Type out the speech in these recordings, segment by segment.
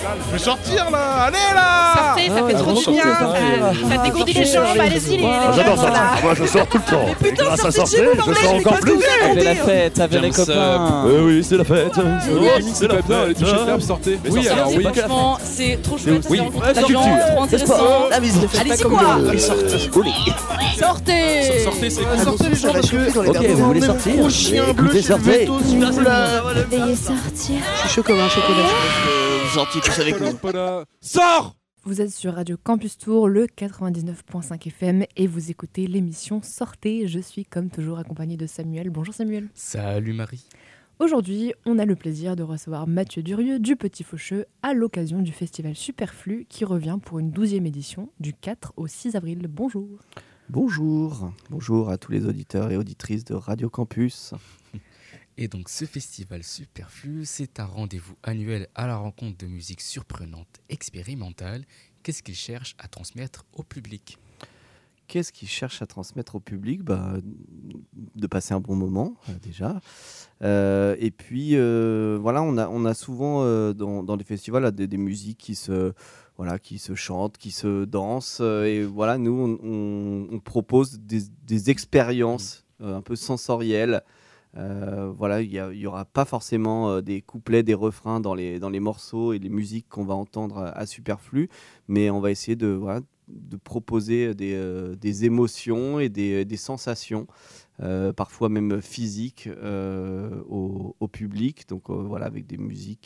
Je vais sortir là. Allez là. Sortez, ça fait trop du bien. Ça dégourdit les jambes, allez-y les J'adore jeunes, ça. là. Moi je sors tout le temps. Mais putain, grâce à sortez sortir, de chez vous, je l'anglais, sors je l'ai encore pas plus. tout fait. Avec la fête, avec les copains. Oui, c'est la fête. C'est la plein. Les t-shirts fermes, sortez. Oui, alors oui. pas que la Franchement, c'est trop chouette. Oui, c'est la trop culture. trop intéressant. Ah mais ne faites pas Allez-y comme quoi. le sortez. Sortez. Sortez, c'est Sortez les gens parce que Ok, vous voulez sortir gros chien bleu Écoutez, chez le sortez. veto, celui-là. Veuillez sortir. Je suis chaud comme un chocolat. Vous sortiez tous avec nous. Sors. Vous êtes sur Radio Campus Tour, le 99.5 FM, et vous écoutez l'émission Sortez. Je suis comme toujours accompagnée de Samuel. Bonjour Samuel. Salut Marie. Aujourd'hui, on a le plaisir de recevoir Mathieu Durieux du Petit Faucheux à l'occasion du festival Superflu qui revient pour une 12e édition du 4 au 6 avril. Bonjour. Bonjour à tous les auditeurs et auditrices de Radio Campus. Et donc ce festival Superflu, c'est un rendez-vous annuel à la rencontre de musique surprenante, expérimentale. Qu'est-ce qu'il cherche à transmettre au public ? Qu'est-ce qu'ils cherchent à transmettre au public ? De passer un bon moment, déjà. Et puis, voilà, on a souvent dans les festivals des musiques qui se chantent, qui se dansent. Et voilà, nous, on propose des expériences un peu sensorielles. Voilà, il y aura pas forcément des couplets, des refrains dans les morceaux et les musiques qu'on va entendre à Superflu, mais on va essayer de proposer des émotions et des sensations, parfois même physiques, au public. Donc voilà, avec des musiques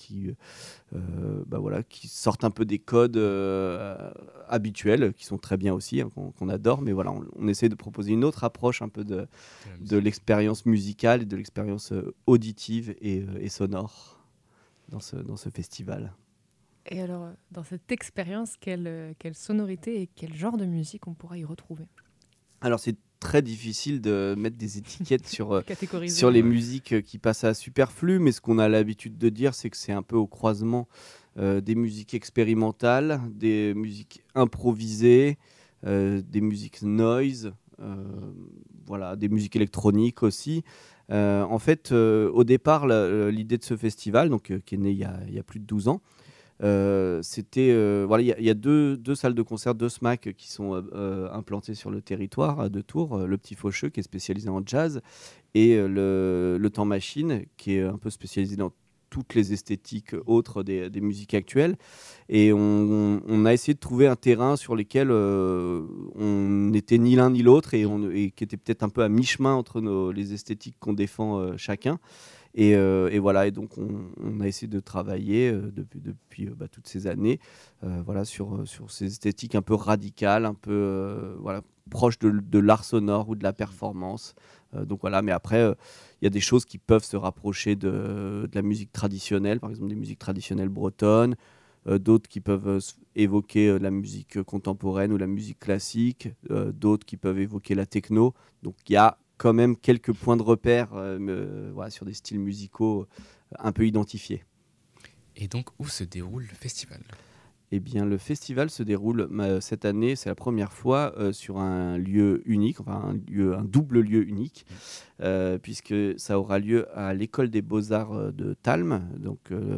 qui sortent un peu des codes habituels, qui sont très bien aussi, qu'on adore. Mais voilà, on essaie de proposer une autre approche un peu de l'expérience musicale et de l'expérience auditive et sonore dans ce festival. Et alors, dans cette expérience, quelle sonorité et quel genre de musique on pourra y retrouver ? Alors, c'est très difficile de mettre des étiquettes sur Catégoriser. les musiques qui passent à Superflu, mais ce qu'on a l'habitude de dire, c'est que c'est un peu au croisement des musiques expérimentales, des musiques improvisées, des musiques noise, voilà, des musiques électroniques aussi. En fait, au départ, l'idée de ce festival, qui est né il y a plus de 12 ans, c'était voilà, il y a deux salles de concert, 2 SMAC qui sont implantées sur le territoire de Tours, le Petit Faucheux qui est spécialisé en jazz et le Temps Machine qui est un peu spécialisé dans toutes les esthétiques autres des musiques actuelles, et on a essayé de trouver un terrain sur lequel on n'était ni l'un ni l'autre et qui était peut-être un peu à mi-chemin entre les esthétiques qu'on défend chacun. Et voilà, et donc on a essayé de travailler depuis toutes ces années voilà, sur ces esthétiques un peu radicales, un peu voilà, proches de l'art sonore ou de la performance. Donc voilà, mais après, il y a des choses qui peuvent se rapprocher de la musique traditionnelle, par exemple des musiques traditionnelles bretonnes, d'autres qui peuvent évoquer la musique contemporaine ou la musique classique, d'autres qui peuvent évoquer la techno. Donc il y a quand même quelques points de repère voilà, sur des styles musicaux un peu identifiés. Et donc, où se déroule le festival ? Eh bien, le festival se déroule cette année, c'est la première fois, sur un lieu unique, enfin un double lieu unique, puisque ça aura lieu à l'École des Beaux-Arts de Talmes, donc,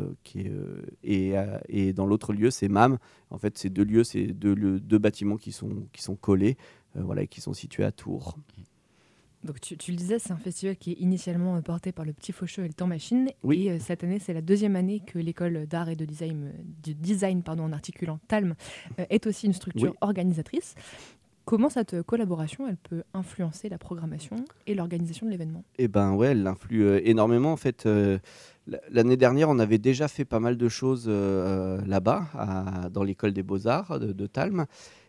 et dans l'autre lieu, c'est MAM. En fait, ces deux lieux, c'est deux bâtiments qui sont collés, voilà, et qui sont situés à Tours. Donc tu le disais, c'est un festival qui est initialement porté par le Petit Faucheux et le Temps Machine. Oui. Et cette année, c'est la 2e année que l'école d'art et de design en articulant Talmes est aussi une structure organisatrice. Comment cette collaboration, elle peut influencer la programmation et l'organisation de l'événement ? Eh ben ouais, elle influe énormément. En fait, l'année dernière, on avait déjà fait pas mal de choses là-bas, dans l'école des Beaux-Arts de Talmes.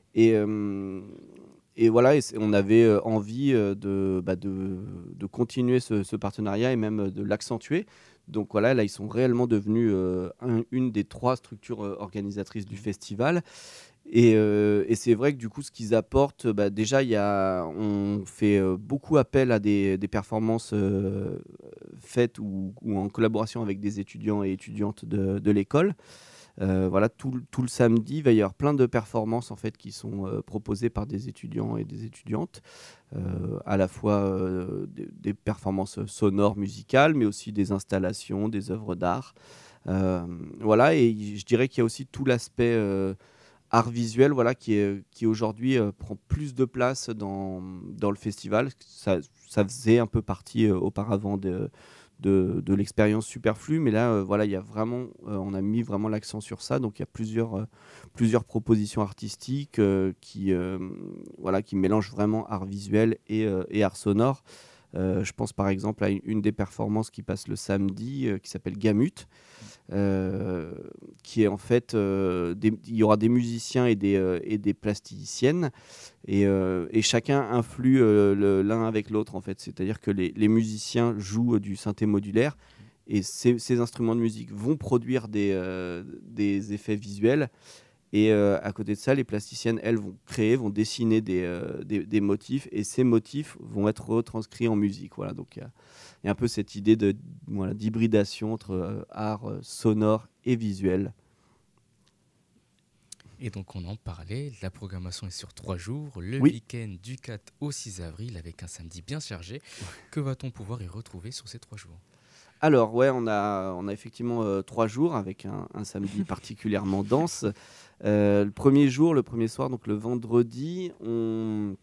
Et voilà, on avait envie de continuer ce partenariat et même de l'accentuer. Donc voilà, là, ils sont réellement devenus une des 3 structures organisatrices du festival. Et c'est vrai que du coup, ce qu'ils apportent, déjà, on fait beaucoup appel à des performances faites ou en collaboration avec des étudiants et étudiantes de l'école. Voilà, tout le samedi, il va y avoir plein de performances en fait, qui sont proposées par des étudiants et des étudiantes, à la fois des performances sonores, musicales, mais aussi des installations, des œuvres d'art. Voilà, et je dirais qu'il y a aussi tout l'aspect art visuel, voilà, qui aujourd'hui prend plus de place dans le festival. Ça faisait un peu partie auparavant de l'expérience Superflu, mais là, voilà, il y a vraiment, on a mis vraiment l'accent sur ça. Donc il y a plusieurs propositions artistiques voilà, qui mélangent vraiment art visuel et art sonore. Je pense par exemple à une des performances qui passe le samedi, qui s'appelle Gamut, qui est en fait, il y aura des musiciens et des plasticiennes, et chacun influe l'un avec l'autre en fait. C'est-à-dire que les musiciens jouent du synthé modulaire, et ces instruments de musique vont produire des effets visuels. Et à côté de ça, les plasticiennes, elles, vont dessiner des motifs, et ces motifs vont être retranscrits en musique. Voilà, donc il y a un peu cette idée d'hybridation entre art sonore et visuel. Et donc on en parlait, la programmation est sur 3 jours, le Oui. week-end du 4 au 6 avril avec un samedi bien chargé. Que va-t-on pouvoir y retrouver sur ces 3 jours ? Alors ouais, on a effectivement 3 jours avec un samedi particulièrement dense. Le premier soir, donc le vendredi, ce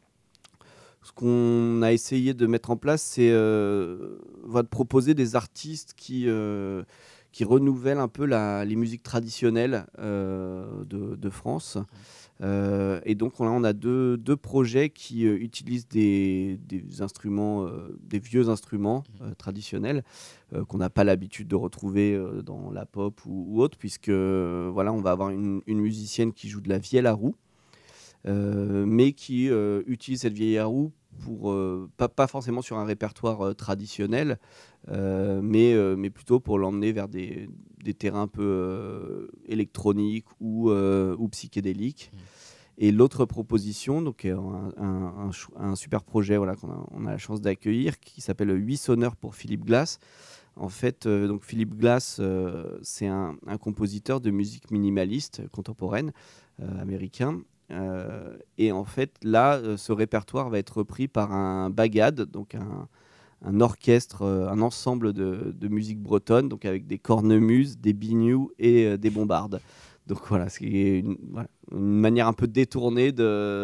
qu'on a essayé de mettre en place, c'est de proposer des artistes qui renouvellent un peu les musiques traditionnelles de France. Et donc on a deux projets qui utilisent des instruments, des vieux instruments traditionnels qu'on n'a pas l'habitude de retrouver dans la pop ou autre, puisque voilà, on va avoir une musicienne qui joue de la vielle à roue, mais qui utilise cette vieille à roue pour pas forcément sur un répertoire traditionnel, mais plutôt pour l'emmener vers des terrains un peu électroniques ou psychédéliques. Et l'autre proposition, donc un super projet, voilà, qu'on a la chance d'accueillir, qui s'appelle 8 sonneurs pour Philip Glass. En fait, donc Philip Glass, c'est un compositeur de musique minimaliste contemporaine américain. Et en fait, là, ce répertoire va être repris par un bagad, donc un orchestre, un ensemble de musique bretonne, donc avec des cornemuses, des binious et des bombardes. Donc voilà, c'est une manière un peu détournée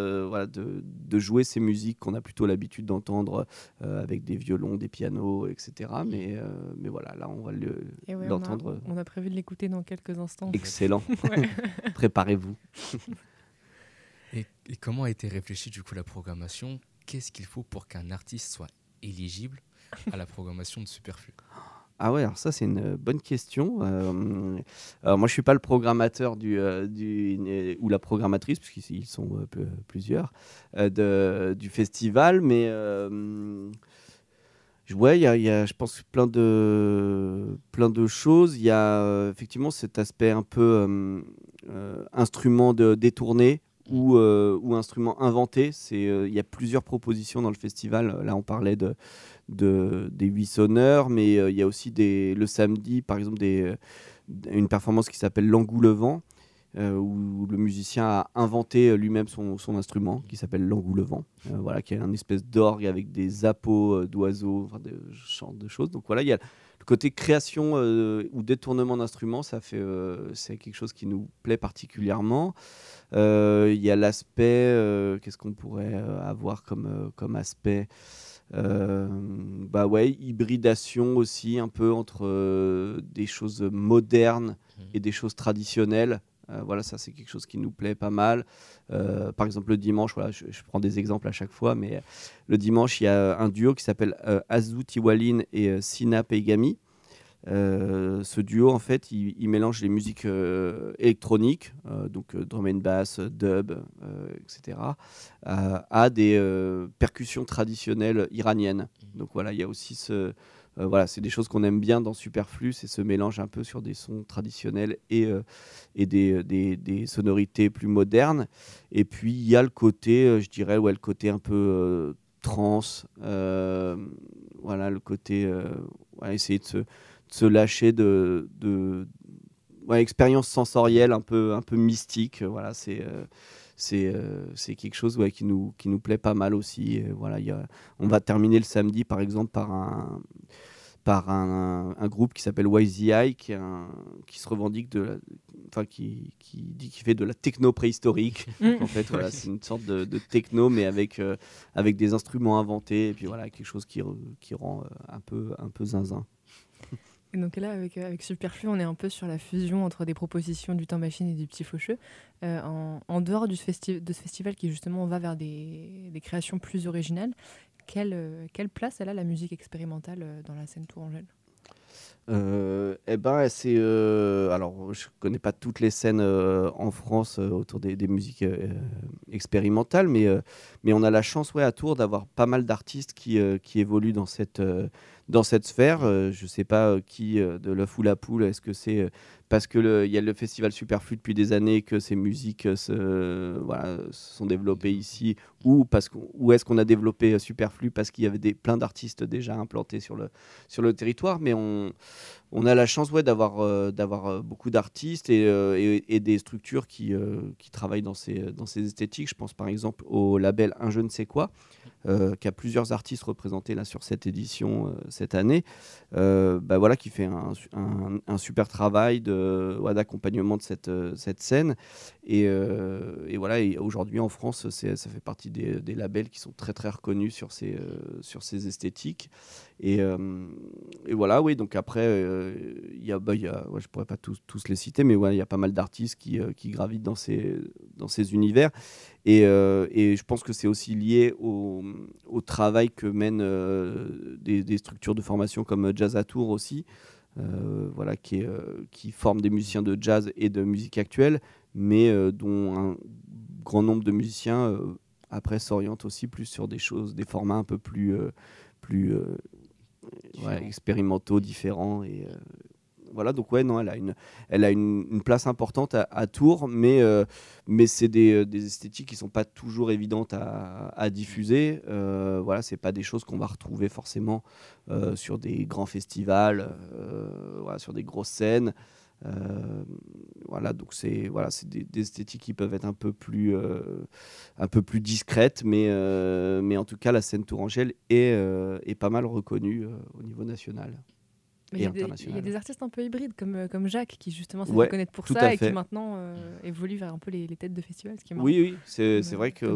de jouer ces musiques qu'on a plutôt l'habitude d'entendre avec des violons, des pianos, etc. Mais voilà, là on va l'entendre. On a prévu de l'écouter dans quelques instants. Excellent. Ouais. Préparez-vous. Et comment a été réfléchie du coup la programmation ? Qu'est-ce qu'il faut pour qu'un artiste soit éligible à la programmation de Superflu ? Ah ouais, alors ça c'est une bonne question. Alors moi je suis pas le programmateur ou la programmatrice, puisqu'ils sont plusieurs du festival, mais ouais, il y a je pense plein de choses. Il y a effectivement cet aspect un peu instrument détourné ou instrument inventé. Il y a plusieurs propositions dans le festival. Là on parlait des 8 sonneurs, mais il y a aussi le samedi par exemple une performance qui s'appelle l'Engoulevent, où le musicien a inventé lui-même son instrument qui s'appelle l'Engoulevent, voilà, qui est une espèce d'orgue avec des appos d'oiseaux, enfin, de genre de choses. Donc voilà, il y a le côté création ou détournement d'instruments, c'est quelque chose qui nous plaît particulièrement. Il y a l'aspect, qu'est-ce qu'on pourrait avoir comme aspect, hybridation aussi un peu entre des choses modernes et des choses traditionnelles. Voilà, ça c'est quelque chose qui nous plaît pas mal. Par exemple le dimanche, voilà, je prends des exemples à chaque fois, mais le dimanche il y a un duo qui s'appelle Azu Tiwalin et Sina Peigami. Ce duo en fait il mélange les musiques électroniques, donc drum and bass, dub, etc., à des percussions traditionnelles iraniennes. Donc voilà, il y a aussi voilà, c'est des choses qu'on aime bien dans Superflu, c'est ce mélange un peu sur des sons traditionnels et des sonorités plus modernes. Et puis il y a le côté, je dirais, le côté un peu trance, voilà, le côté essayer de se lâcher de expérience sensorielle un peu mystique. Voilà, c'est quelque chose qui nous plaît pas mal aussi. Et voilà, on va terminer le samedi par exemple par par un groupe qui s'appelle YZI, qui se revendique qui dit qu'il fait de la techno préhistorique. En fait, voilà, c'est une sorte de techno, mais avec des instruments inventés, et puis voilà, quelque chose qui rend un peu zinzin. Et donc là, avec Superflu, on est un peu sur la fusion entre des propositions du Temps Machine et du Petit Faucheux. En dehors de ce festival qui justement va vers des créations plus originales, quelle place elle a la musique expérimentale dans la scène tourangelle ? Alors, je connais pas toutes les scènes en France autour des musiques expérimentales, mais on a la chance, à Tours, d'avoir pas mal d'artistes qui évoluent dans cette sphère. Je sais pas qui de l'œuf ou la poule. Est-ce que c'est parce que il y a le festival Superflu depuis des années que ces musiques se sont développées ici, ou est-ce qu'on a développé Superflu parce qu'il y avait plein d'artistes déjà implantés sur le territoire, mais on a la chance d'avoir beaucoup d'artistes et des structures qui travaillent dans ces esthétiques. Je pense par exemple au label Un Je ne sais quoi, qui a plusieurs artistes représentés là sur cette édition cette année, qui fait un super travail d'accompagnement de cette scène. Et aujourd'hui en France, ça fait partie des labels qui sont très très reconnus sur ces esthétiques. Et voilà, oui, donc après, je pourrais pas tous les citer, mais il y a pas mal d'artistes qui gravitent dans ces univers. Et je pense que c'est aussi lié au travail que mènent des structures de formation comme Jazz à Tours aussi, qui forment des musiciens de jazz et de musique actuelle, mais dont un grand nombre de musiciens après s'orientent aussi plus sur des formats un peu plus expérimentaux, différents. Et voilà, donc elle a une place importante à Tours, mais c'est des esthétiques qui sont pas toujours évidentes à diffuser. C'est pas des choses qu'on va retrouver forcément sur des grands festivals, sur des grosses scènes. Donc c'est des esthétiques qui peuvent être un peu plus discrètes, mais en tout cas la scène tourangelle est pas mal reconnue au niveau national. Il y a des artistes un peu hybrides comme Jacques qui justement s'est fait connaître pour ça et qui maintenant évolue vers un peu les têtes de festival, ce qui est marrant. Oui, c'est vrai que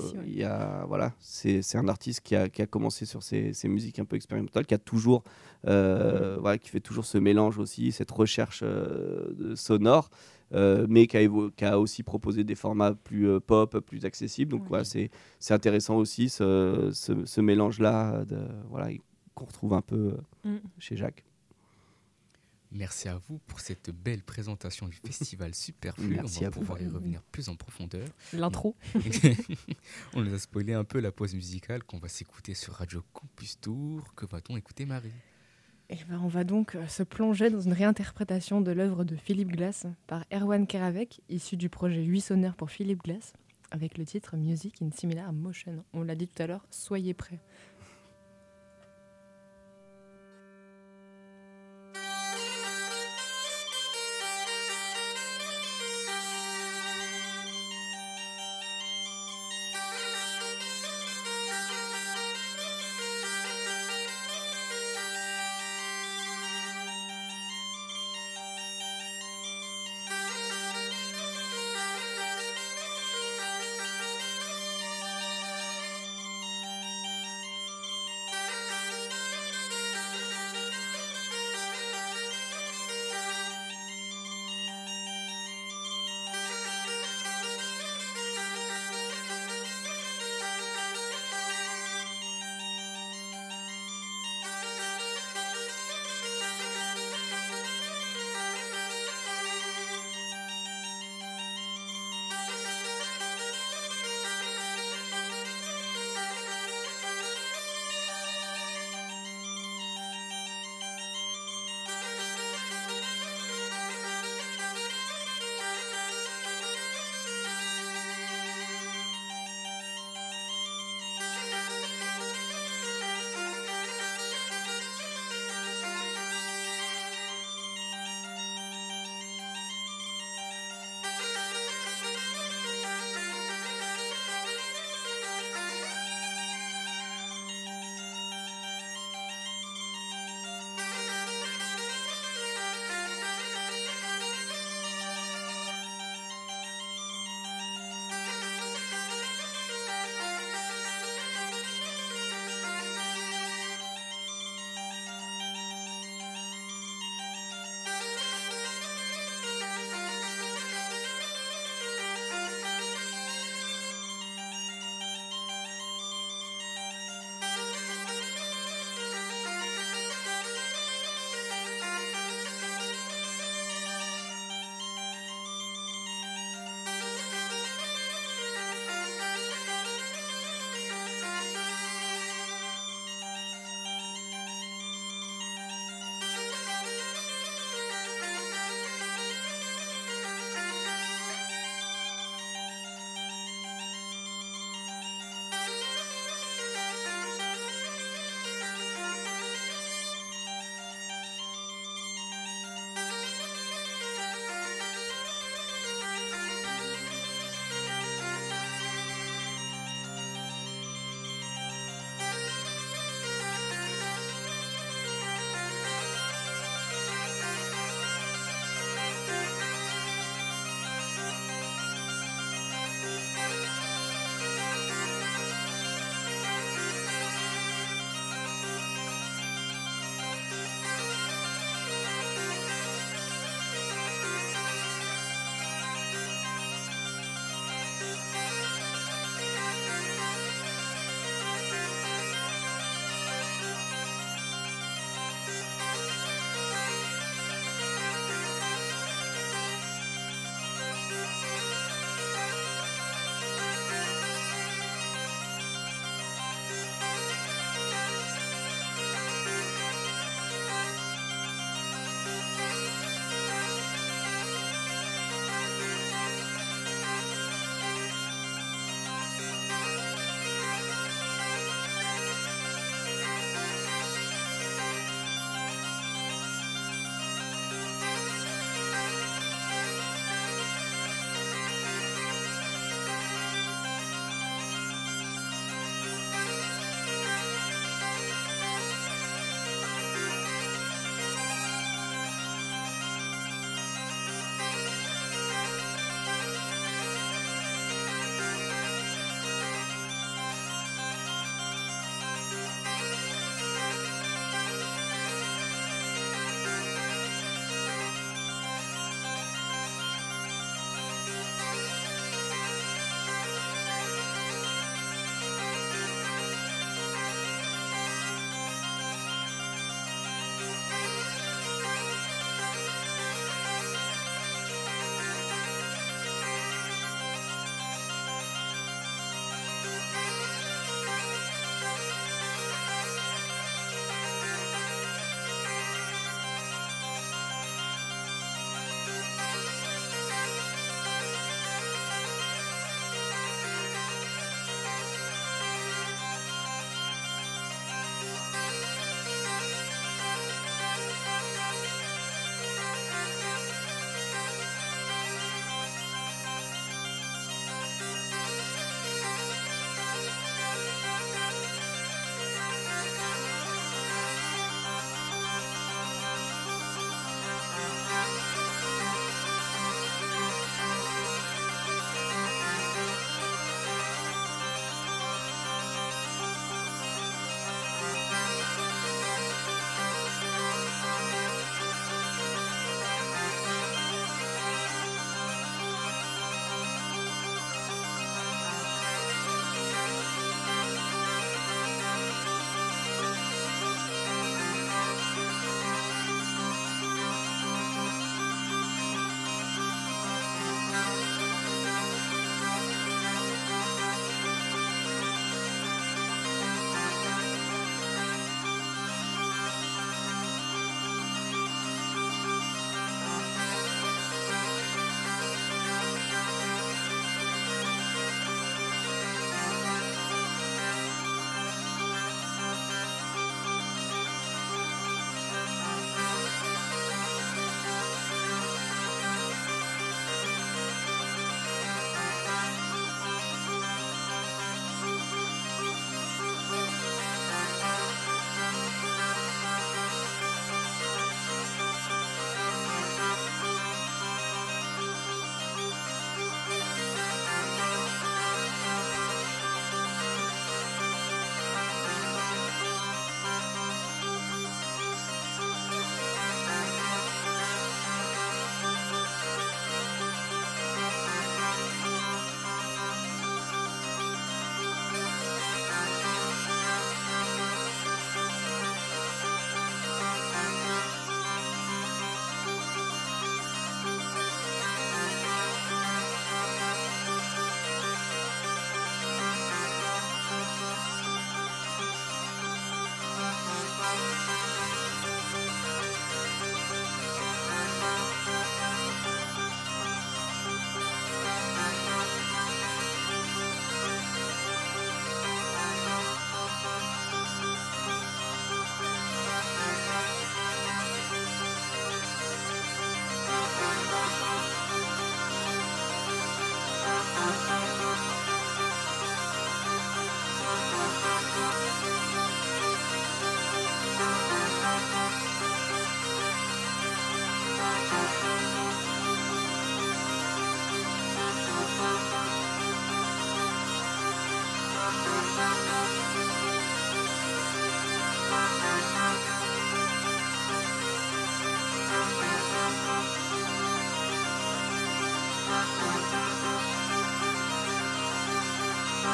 c'est un artiste qui a commencé sur ces musiques un peu expérimentales, qui a toujours qui fait toujours ce mélange aussi, cette recherche sonore, mais qui a aussi proposé des formats plus pop, plus accessibles. Donc c'est intéressant aussi ce mélange-là qu'on retrouve un peu chez Jacques. Merci à vous pour cette belle présentation du festival Superflu. Merci, on va pouvoir y revenir plus en profondeur. L'intro. On nous a spoilé un peu la pause musicale qu'on va s'écouter sur Radio Campus Tours. Que va-t-on écouter, Marie ? On va donc se plonger dans une réinterprétation de l'œuvre de Philippe Glass par Erwan Keravec, issu du projet 8 sonores pour Philippe Glass, avec le titre Music in Similar Motion. On l'a dit tout à l'heure, soyez prêts.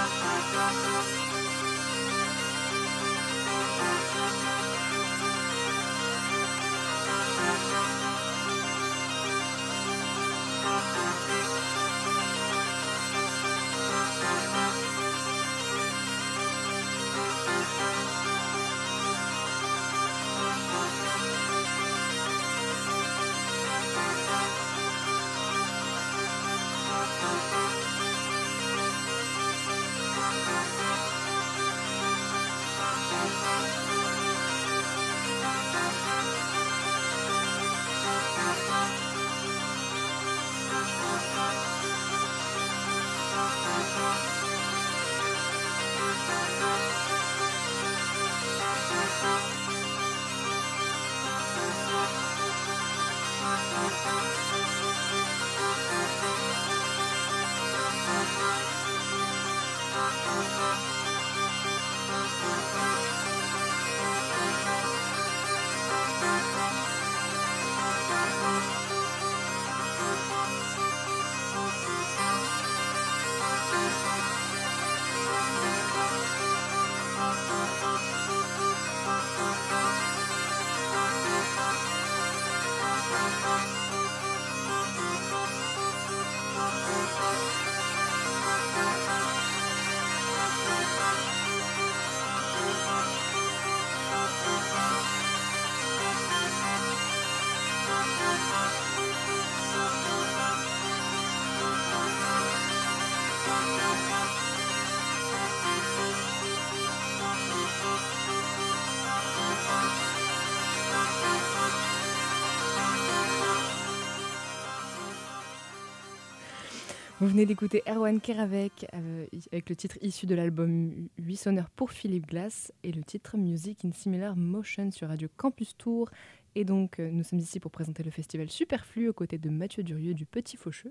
Vous venez d'écouter Erwan Keravec avec le titre issu de l'album 8 sonneurs pour Philippe Glass et le titre Music in Similar Motion sur Radio Campus Tour. Et donc, nous sommes ici pour présenter le festival Superflu aux côtés de Mathieu Durieux du Petit Faucheux.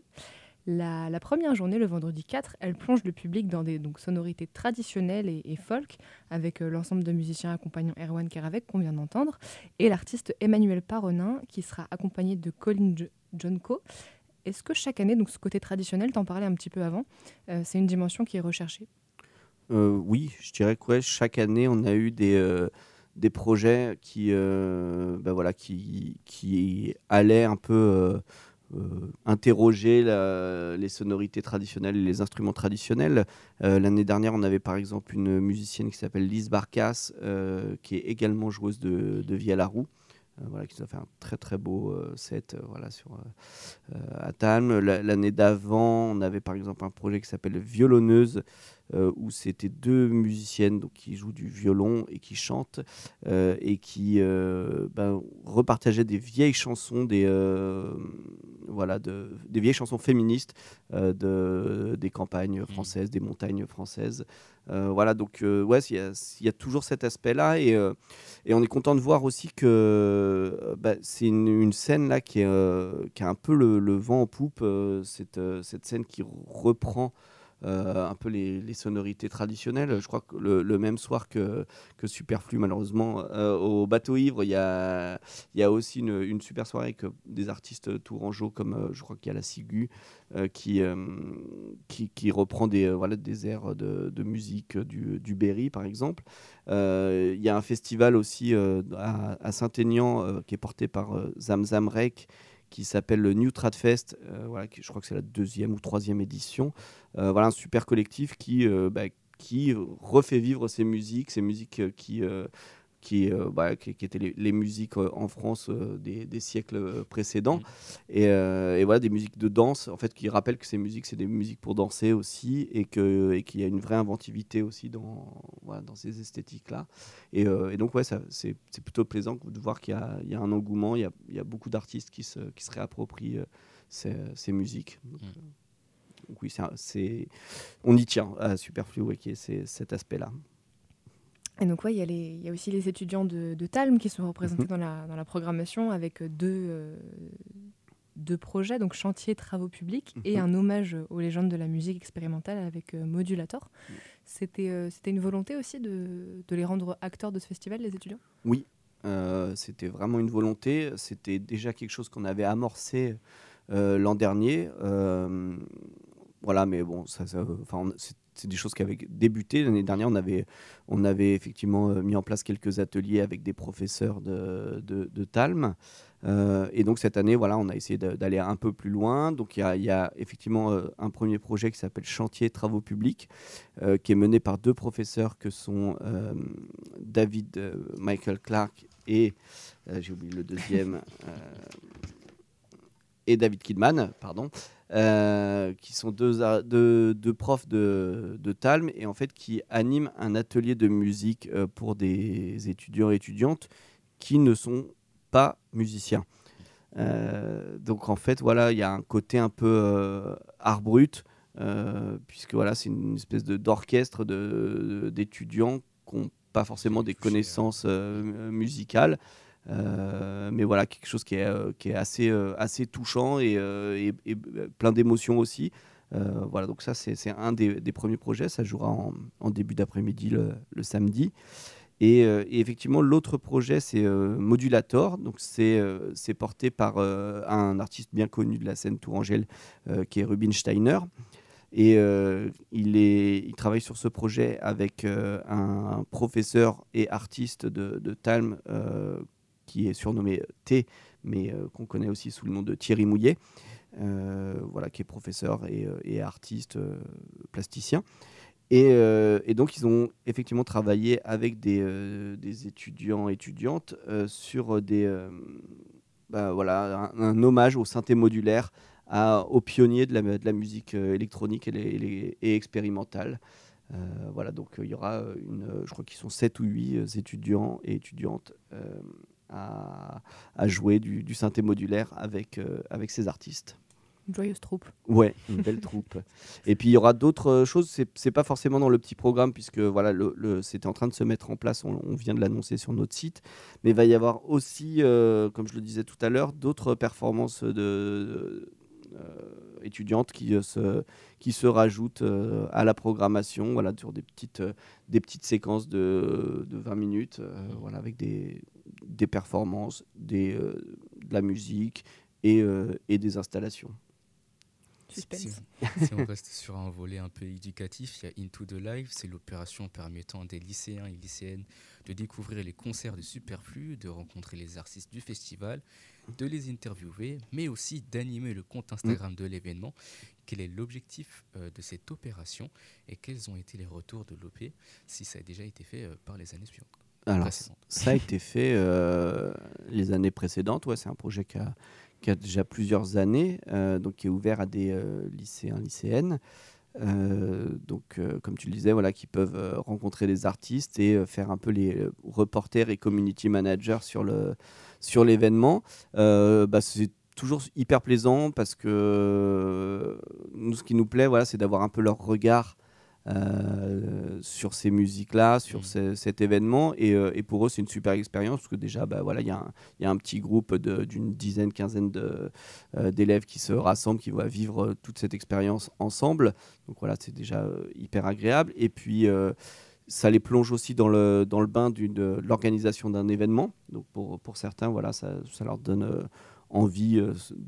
La première journée, le vendredi 4, elle plonge le public dans des sonorités traditionnelles et folk avec l'ensemble de musiciens accompagnant Erwan Keravec qu'on vient d'entendre et l'artiste Emmanuel Paronin qui sera accompagné de Colin Jonko. Est-ce que chaque année, donc ce côté traditionnel, t'en parlais un petit peu avant, c'est une dimension qui est recherchée ? Oui, je dirais que chaque année, on a eu des projets qui allaient un peu interroger les sonorités traditionnelles et les instruments traditionnels. L'année dernière, on avait par exemple une musicienne qui s'appelle Lise Barkas, qui est également joueuse de vielle à roue. Qui nous a fait un très très beau set à Talm. L'année d'avant, on avait par exemple un projet qui s'appelle Violonneuse, où c'était deux musiciennes donc, qui jouent du violon et qui chantent et qui repartageaient des vieilles chansons, des vieilles chansons féministes des campagnes françaises, des montagnes françaises. Il y a toujours cet aspect-là et on est content de voir aussi que c'est une scène là qui a un peu le vent en poupe, cette scène qui reprend un peu les sonorités traditionnelles. Je crois que le même soir que Superflu, malheureusement, au Bateau Ivre, il y a aussi une super soirée avec des artistes tourangeaux comme je crois qu'il y a la Ciguë qui reprend des airs de musique du Berry, par exemple. Il y a un festival aussi à Saint-Aignan qui est porté par Zamzam Rek, qui s'appelle le New Tradfest, je crois que c'est la 2e ou 3e édition. Un super collectif qui refait vivre ces musiques qui étaient les musiques en France des siècles précédents. Et des musiques de danse, en fait, qui rappellent que ces musiques, c'est des musiques pour danser aussi, et qu'il y a une vraie inventivité aussi dans ces esthétiques-là. Et donc, c'est plutôt plaisant de voir qu'il y a un engouement, il y a beaucoup d'artistes qui se réapproprient ces musiques. Donc oui, on y tient à Superflu, qui est cet aspect-là. Et donc, il y a aussi les étudiants de Talm qui sont représentés dans la programmation avec deux projets, donc Chantier Travaux Publics et un hommage aux légendes de la musique expérimentale avec Modulator. C'était une volonté aussi de les rendre acteurs de ce festival, les étudiants ? Oui, c'était vraiment une volonté. C'était déjà quelque chose qu'on avait amorcé l'an dernier. voilà, mais bon, c'est des choses qui avaient débuté. L'année dernière, on avait effectivement mis en place quelques ateliers avec des professeurs de Talm. Et donc cette année, voilà, on a essayé d'aller un peu plus loin. Donc il y a effectivement un premier projet qui s'appelle Chantier Travaux Publics, qui est mené par 2 professeurs que sont David Michael Clark et, j'ai oublié le deuxième, et David Kidman, pardon. Qui sont deux profs de Talm et en fait qui animent un atelier de musique pour des étudiants et étudiantes qui ne sont pas musiciens. Donc en fait voilà, il y a un côté un peu art brut puisque voilà, c'est une espèce d'orchestre d'étudiants qui n'ont pas forcément des connaissances musicales. Mais voilà, quelque chose qui est assez touchant et plein d'émotions aussi. Voilà, donc ça c'est un des premiers projets, ça jouera en début d'après-midi le samedi. Et effectivement l'autre projet c'est Modulator, donc c'est porté par un artiste bien connu de la scène tourangelle qui est Rubin Steiner. Et il travaille sur ce projet avec un professeur et artiste de Talm qui est surnommé T, mais qu'on connaît aussi sous le nom de Thierry Mouillet, voilà, qui est professeur et artiste plasticien. Et donc, ils ont effectivement travaillé avec des étudiants et étudiantes sur voilà, un hommage au synthé modulaire, aux pionniers de la musique électronique et expérimentale. Voilà, donc il y aura je crois qu'ils sont 7 ou 8 étudiants et étudiantes à jouer du synthé modulaire avec ces artistes. Une joyeuse troupe. Ouais, une belle troupe. Et puis il y aura d'autres choses, c'est pas forcément dans le petit programme puisque voilà, c'était en train de se mettre en place, on vient de l'annoncer sur notre site, mais il va y avoir aussi, comme je le disais tout à l'heure, d'autres performances étudiantes qui se rajoutent à la programmation, voilà, sur des petites séquences de 20 minutes, voilà, avec des performances, de la musique et des installations. Suspense. Si on reste sur un volet un peu éducatif, il y a Into the Live, c'est l'opération permettant à des lycéens et lycéennes de découvrir les concerts de Superflu, de rencontrer les artistes du festival, de les interviewer, mais aussi d'animer le compte Instagram de l'événement. Quel est l'objectif de cette opération et quels ont été les retours de l'OP, si ça a déjà été fait par les années suivantes? Alors, ça a été fait les années précédentes. Ouais, c'est un projet qui a déjà plusieurs années, donc qui est ouvert à des lycéens, lycéennes. Donc, comme tu le disais, voilà, qui peuvent rencontrer des artistes et faire un peu les reporters et community managers sur l'événement. C'est toujours hyper plaisant parce que nous, ce qui nous plaît, voilà, c'est d'avoir un peu leur regard sur ces musiques-là, sur cet événement, et pour eux c'est une super expérience parce que déjà voilà, il y a un petit groupe d'une dizaine, quinzaine d'élèves qui se rassemblent, qui vont vivre toute cette expérience ensemble, donc voilà, c'est déjà hyper agréable, et puis ça les plonge aussi dans le bain de l'organisation d'un événement, donc pour certains, voilà, ça leur donne envie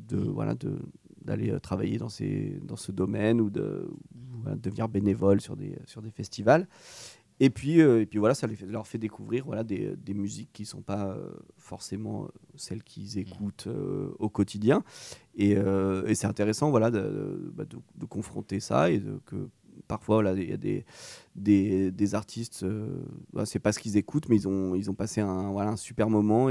d'aller travailler dans ce domaine ou devenir bénévole sur des festivals. Et puis voilà, ça leur fait découvrir, voilà, des musiques qui ne sont pas forcément celles qu'ils écoutent au quotidien. Et c'est intéressant, voilà, de confronter ça et que parfois voilà, il y a des artistes, c'est pas ce qu'ils écoutent, mais ils ont passé un super moment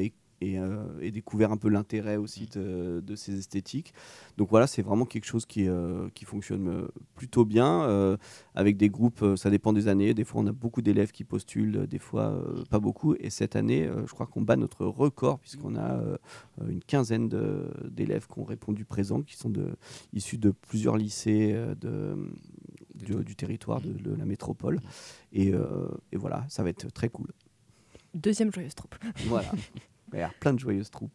et découvert un peu l'intérêt aussi de ces esthétiques. Donc voilà, c'est vraiment quelque chose qui fonctionne plutôt bien, avec des groupes, ça dépend des années. Des fois, on a beaucoup d'élèves qui postulent, des fois, pas beaucoup. Et cette année, je crois qu'on bat notre record, puisqu'on a une quinzaine d'élèves qui ont répondu présent, qui sont issus de plusieurs lycées du territoire de la métropole. Et voilà, ça va être très cool. Deuxième joyeuse troupe. Voilà. Il y a plein de joyeuses troupes.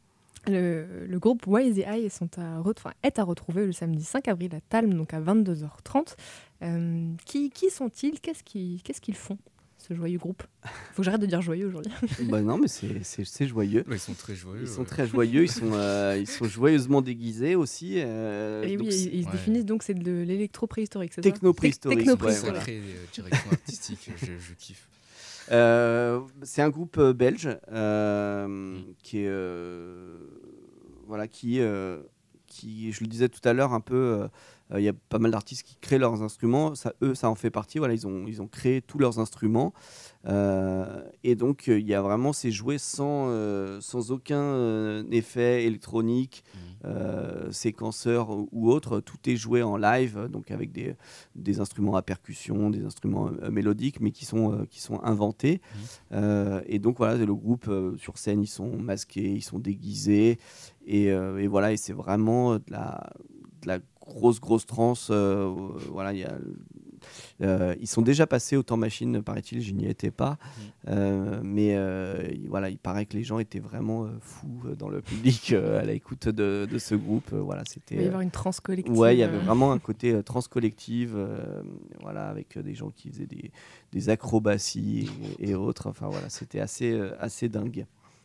Le groupe Why the Eye est à retrouver le samedi 5 avril à Talm, donc à 22h30. Qui sont-ils ? Qu'est-ce qu'ils font ? ce joyeux groupe? Faut que j'arrête de dire joyeux aujourd'hui. Bah non, mais c'est joyeux. Ouais, ils sont très joyeux. Ils sont très joyeux, ils sont joyeusement déguisés aussi. Et donc oui, c'est ils se définissent donc, c'est de l'électro-préhistorique, c'est ça? techno-préhistorique. Techno-préhistorique. ouais, Sacrée direction artistique, je kiffe. c'est un groupe belge qui est voilà qui je le disais tout à l'heure un peu. Il y a pas mal d'artistes qui créent leurs instruments. Ça en fait partie. Voilà, ils ont créé tous leurs instruments. Et donc, il y a vraiment ces jouets sans aucun effet électronique, séquenceur ou autre. Tout est joué en live, donc avec des instruments à percussion, des instruments mélodiques, mais qui sont inventés. Et donc, voilà, le groupe, sur scène, ils sont masqués, ils sont déguisés. Et voilà, et c'est vraiment de la grosse trance. Voilà, ils sont déjà passés au Temps Machine, paraît-il, je n'y étais pas. Mais voilà, il paraît que les gens étaient vraiment fous dans le public à l'écoute de ce groupe. Voilà, c'était, Il va y avoir une transe collective. Ouais, il y avait vraiment un côté trans collective, voilà, avec des gens qui faisaient des acrobaties et autres. Enfin voilà, c'était assez dingue.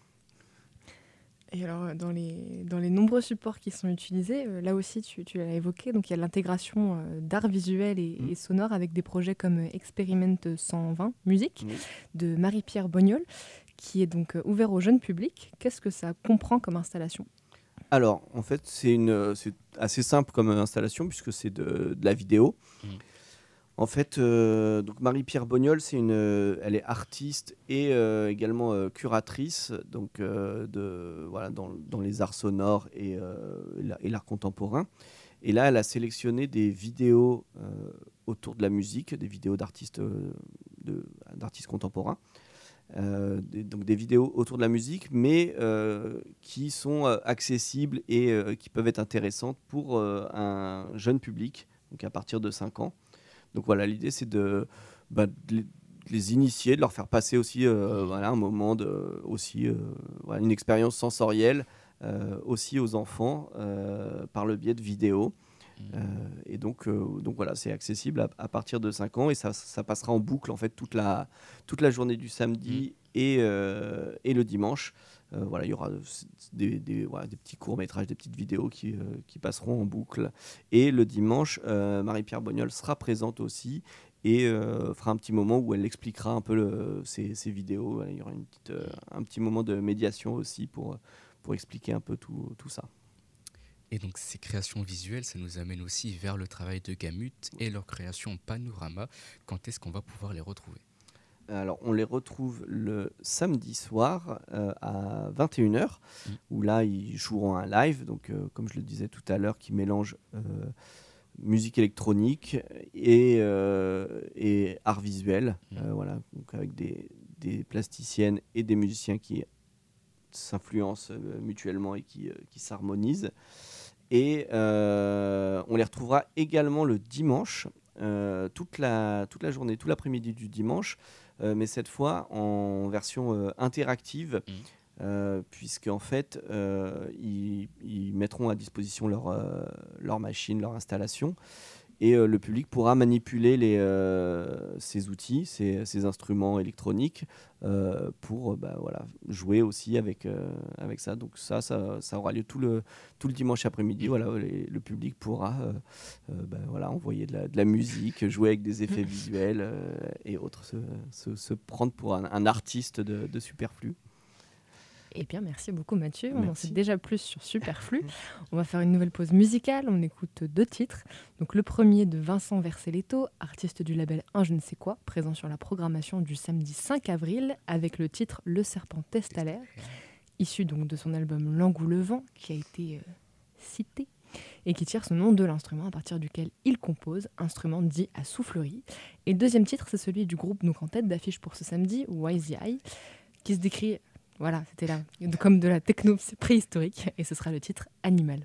Et alors, dans les nombreux supports qui sont utilisés, là aussi, tu l'as évoqué, donc il y a l'intégration d'art visuel et sonore avec des projets comme Experiment 120 Musique de Marie-Pierre Bognol, qui est donc ouvert au jeune public. Qu'est-ce que ça comprend comme installation? Alors, en fait, c'est assez simple comme installation, puisque c'est de la vidéo. En fait, donc Marie-Pierre Bognol, elle est artiste et également curatrice, donc voilà, dans les arts sonores et l'art contemporain. Et là, elle a sélectionné des vidéos autour de la musique, des vidéos d'artistes contemporains. Donc des vidéos autour de la musique, mais qui sont accessibles et qui peuvent être intéressantes pour un jeune public, donc à partir de 5 ans. Donc voilà, l'idée c'est de les initier, de leur faire passer aussi voilà, un moment voilà, une expérience sensorielle aussi aux enfants par le biais de vidéos. Et donc voilà, c'est accessible à partir de 5 ans et ça passera en boucle en fait toute la journée du samedi et le dimanche. Voilà, il y aura des petits courts-métrages, des petites vidéos qui passeront en boucle. Et le dimanche, Marie-Pierre Bognol sera présente aussi et fera un petit moment où elle expliquera un peu ces vidéos. Voilà, il y aura un petit moment de médiation aussi pour expliquer un peu tout ça. Et donc ces créations visuelles, ça nous amène aussi vers le travail de Gamut et leur création Panorama. Quand est-ce qu'on va pouvoir les retrouver ? Alors, on les retrouve le samedi soir à 21h, où là, ils joueront un live, donc comme je le disais tout à l'heure, qui mélange musique électronique et art visuel, voilà, donc avec des plasticiennes et des musiciens qui s'influencent mutuellement et qui s'harmonisent. Et on les retrouvera également le dimanche, toute la journée, tout l'après-midi du dimanche, mais cette fois en version interactive, puisque en fait ils mettront à disposition leur machine, leur installation, et le public pourra manipuler ces outils, ces instruments électroniques pour voilà, jouer aussi avec ça. Donc ça aura lieu tout le dimanche après-midi. Voilà, le public pourra voilà, envoyer de la musique, jouer avec des effets visuels et autres, se prendre pour un artiste de Superflu. Eh bien, merci beaucoup Mathieu. On en sait déjà plus sur Superflu. On va faire une nouvelle pause musicale. On écoute 2 titres. Donc, le premier de Vincent Verselletto, artiste du label Un Je ne sais quoi, présent sur la programmation du samedi 5 avril, avec le titre Le Serpent Testalaire, issu donc de son album L'Angoulevent le vent, qui a été cité, et qui tire son nom de l'instrument à partir duquel il compose, instrument dit à soufflerie. Et le deuxième titre, c'est celui du groupe donc en tête d'affiche pour ce samedi, Wise Eye, qui se décrit... Voilà, c'était là, comme de la techno préhistorique, et ce sera le titre Animal.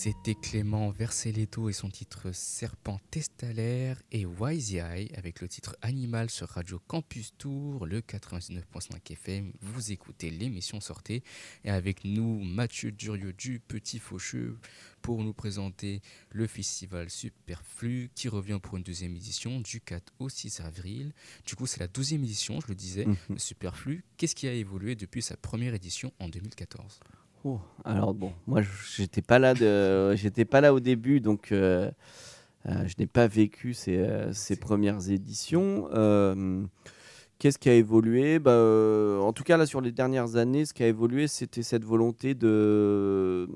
C'était Clément Verceletto et son titre Serpent Testalaire et Wise Eye avec le titre Animal sur Radio Campus Tour, le 99.5 FM. Vous écoutez l'émission Sortez et avec nous Mathieu Durieux du Petit Faucheux pour nous présenter le festival Superflu qui revient pour une deuxième édition du 4 au 6 avril. Du coup, c'est la 12e édition, je le disais, le Superflu. Qu'est-ce qui a évolué depuis sa première édition en 2014 ? Alors bon, moi j'étais pas là au début, donc je n'ai pas vécu ces premières éditions. Qu'est-ce qui a évolué ? En tout cas là sur les dernières années, ce qui a évolué, c'était cette volonté de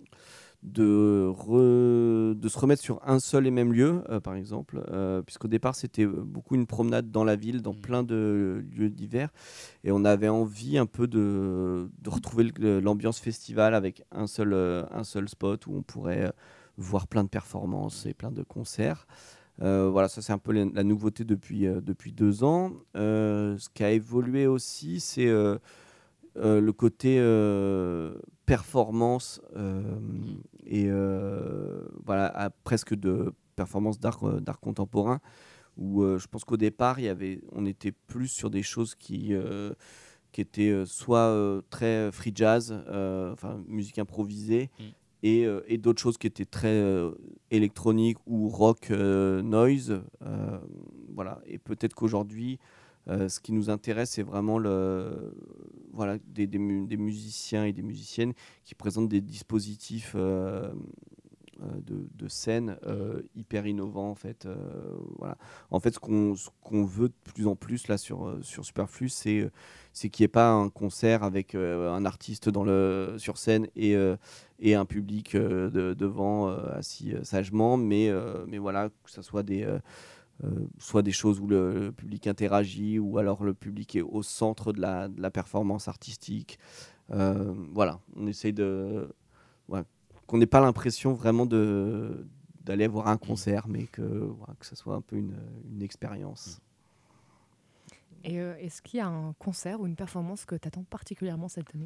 se remettre sur un seul et même lieu, par exemple, puisqu'au départ c'était beaucoup une promenade dans la ville, dans plein de lieux divers, et on avait envie un peu de retrouver l'ambiance festival avec un seul spot où on pourrait voir plein de performances et plein de concerts. Voilà, ça c'est un peu la nouveauté depuis 2 ans. Ce qui a évolué aussi, c'est le côté performance et voilà, presque de performance d'art contemporain, où je pense qu'au départ on était plus sur des choses qui étaient soit très free jazz, enfin musique improvisée, et d'autres choses qui étaient très électroniques ou rock noise, voilà. Et peut-être qu'aujourd'hui ce qui nous intéresse, c'est vraiment des musiciens et des musiciennes qui présentent des dispositifs de scène hyper innovants. En fait, voilà. En fait, ce qu'on veut de plus en plus là sur Superflu, c'est qu'il n'y ait pas un concert avec un artiste sur scène et un public devant assis sagement, mais voilà, que ça soit soit des choses où le public interagit, ou alors le public est au centre de la performance artistique. Voilà, on essaye qu'on n'ait pas l'impression vraiment d'aller voir un concert, mais que ça soit un peu une expérience. Et est-ce qu'il y a un concert ou une performance que tu attends particulièrement cette année ?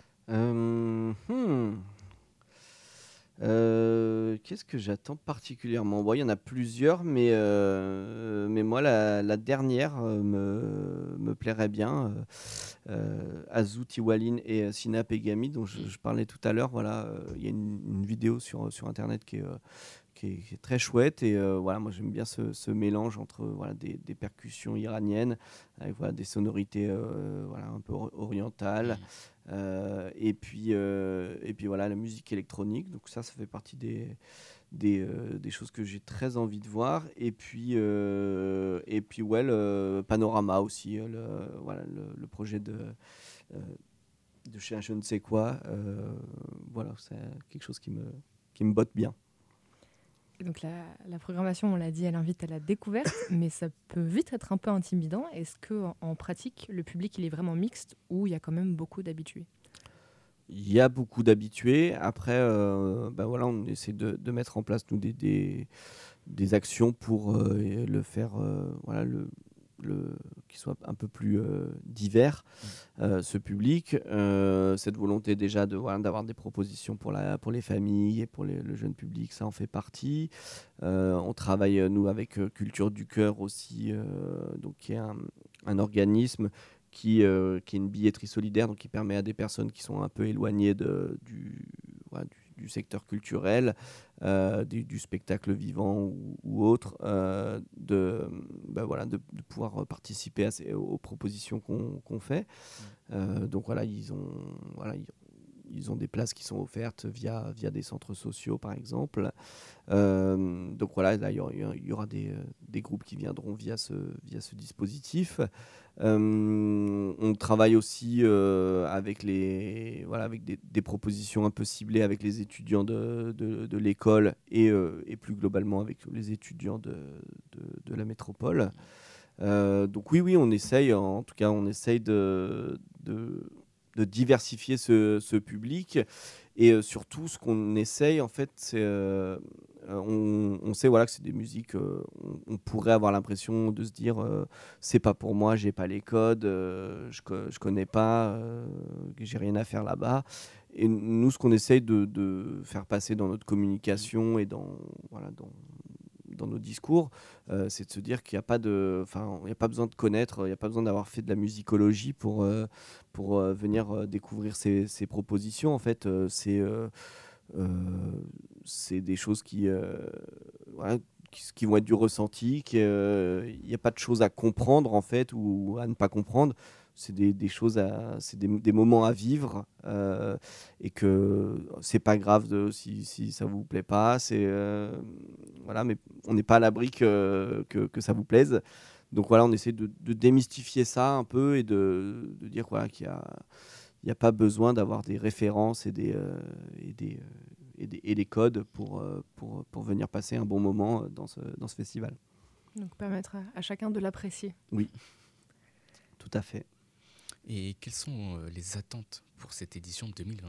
Qu'est-ce que j'attends particulièrement ? Il y en a plusieurs, mais moi, la dernière me plairait bien. Azu Tiwaline et Sina Pegami, dont je parlais tout à l'heure. Voilà, il y a une vidéo sur Internet qui est très chouette. Et voilà, moi, j'aime bien ce mélange entre des percussions iraniennes avec des sonorités un peu orientales. Et puis voilà, la musique électronique, donc ça fait partie des choses que j'ai très envie de voir. Et puis le Panorama aussi, le projet de chez un je ne sais quoi, voilà, c'est quelque chose qui me botte bien. Donc la programmation, on l'a dit, elle invite à la découverte, mais ça peut vite être un peu intimidant. Est-ce qu'en pratique, le public il est vraiment mixte, ou il y a quand même beaucoup d'habitués ? Il y a beaucoup d'habitués. Après, on essaie de mettre en place nous des actions pour le faire, qu'il soit un peu plus divers, ce public. Cette volonté déjà d'avoir des propositions pour les familles et pour le jeune public, ça en fait partie. On travaille nous avec Culture du Cœur aussi, donc qui est un organisme qui est une billetterie solidaire, donc qui permet à des personnes qui sont un peu éloignées du secteur culturel, du spectacle vivant ou autre, de pouvoir participer aux propositions qu'on fait. Donc voilà, ils ont des places qui sont offertes via des centres sociaux, par exemple. Donc voilà, là, il y aura des groupes qui viendront via ce dispositif. On travaille aussi avec des propositions un peu ciblées avec les étudiants de l'école et plus globalement avec les étudiants de la métropole. Donc oui, on essaye, en tout cas, de diversifier ce public, et surtout ce qu'on essaye en fait, c'est on sait voilà, que c'est des musiques, on pourrait avoir l'impression de se dire c'est pas pour moi, j'ai pas les codes, je connais pas, j'ai rien à faire là-bas. Et nous, ce qu'on essaye de faire passer dans notre communication et dans nos discours, c'est de se dire qu'il n'y a pas besoin de connaître, il n'y a pas besoin d'avoir fait de la musicologie pour venir découvrir ces propositions. En fait, c'est des choses qui vont être du ressenti, il n'y a pas de choses à comprendre en fait ou à ne pas comprendre. C'est des choses c'est des moments à vivre, et que c'est pas grave si ça vous plaît pas, mais on n'est pas à l'abri que ça vous plaise. Donc voilà, on essaie de démystifier ça un peu et de dire voilà, qu'il n'y a pas besoin d'avoir des références et des codes pour venir passer un bon moment dans ce festival. Donc permettre à chacun de l'apprécier. Oui, tout à fait. Et quelles sont les attentes pour cette édition 2025 ?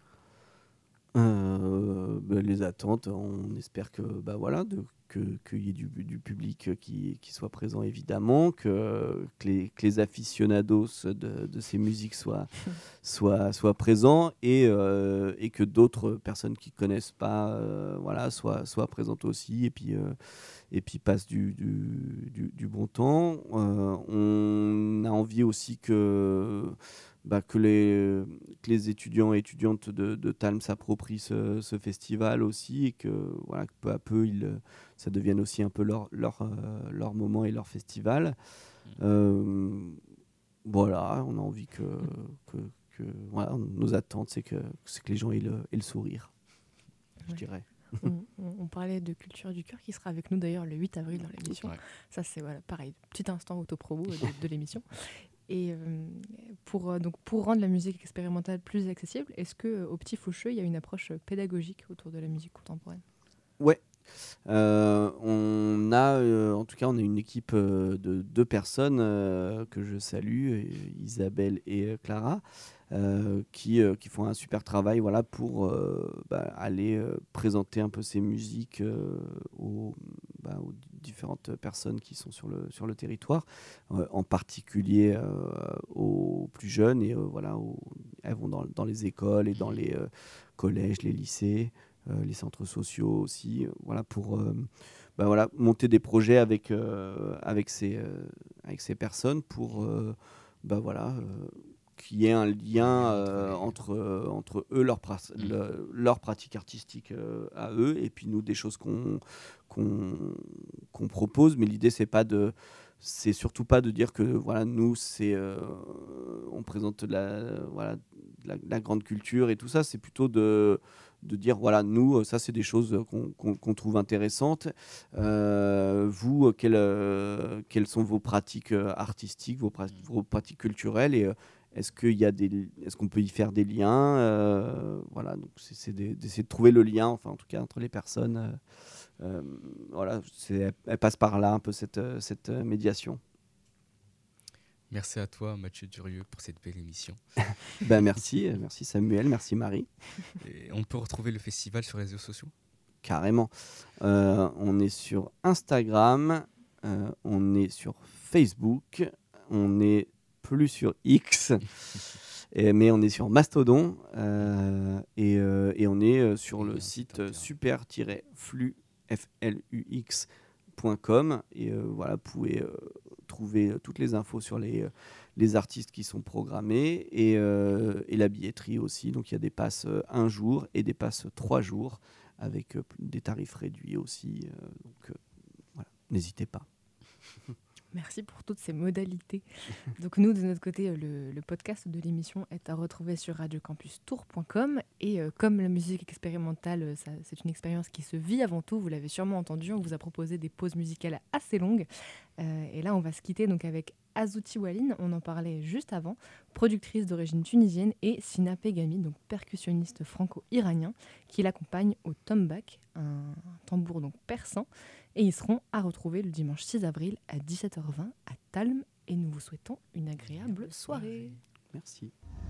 Les attentes, on espère que qu'il y ait du public qui soit présent évidemment, que les aficionados de ces musiques soient présents et que d'autres personnes qui ne connaissent pas soient présentes aussi et puis passent du bon temps. On a envie aussi que les étudiants et étudiantes de Talm s'approprient ce festival aussi et que peu à peu ça devienne aussi un peu leur moment et leur festival. On a envie que nos attentes, c'est que les gens aient le sourire, je dirais. On parlait de Culture du Cœur qui sera avec nous d'ailleurs le 8 avril dans l'émission. Ouais. Ça c'est pareil, petit instant autopromo de l'émission. Et pour rendre la musique expérimentale plus accessible, est-ce qu'au Petit Faucheux, il y a une approche pédagogique autour de la musique contemporaine ? Ouais. On a une équipe de 2 personnes que je salue, Isabelle et Clara, qui font un super travail pour aller présenter un peu ces musiques aux différentes personnes qui sont sur le territoire, en particulier aux plus jeunes. Et elles vont dans les écoles et dans les collèges, les lycées, les centres sociaux aussi, pour monter des projets avec ces personnes pour qu'il y ait un lien entre eux, leur pratique artistique à eux, et puis nous, des choses qu'on propose. Mais l'idée, c'est surtout pas de dire que nous, on présente de la grande culture et tout ça. C'est plutôt de dire nous, ça c'est des choses qu'on trouve intéressantes. Vous, quelles sont vos pratiques artistiques, vos pratiques culturelles, et est-ce qu'on peut y faire des liens, donc c'est d'essayer de trouver le lien, en tout cas entre les personnes. Elle passe par là un peu cette médiation. Merci à toi, Mathieu Durieux, pour cette belle émission. Merci Samuel, merci Marie. Et on peut retrouver le festival sur les réseaux sociaux ? Carrément. On est sur Instagram, on est sur Facebook, on n'est plus sur X, mais on est sur Mastodon, et on est sur le site super-flux.com, et vous pouvez trouver toutes les infos sur les artistes qui sont programmés et la billetterie aussi. Donc il y a des passes 1 jour et des passes 3 jours avec des tarifs réduits aussi. N'hésitez pas. Merci pour toutes ces modalités. Donc nous, de notre côté, le podcast de l'émission est à retrouver sur radiocampustour.com. Et comme la musique expérimentale, c'est une expérience qui se vit avant tout, vous l'avez sûrement entendu, on vous a proposé des pauses musicales assez longues. Et là, on va se quitter donc avec Azouti Walline, on en parlait juste avant, productrice d'origine tunisienne, et Sina Pegami, donc percussionniste franco-iranien, qui l'accompagne au tombak, un tambour donc persan. Et ils seront à retrouver le dimanche 6 avril à 17h20 à Talm. Et nous vous souhaitons une agréable soirée. Merci.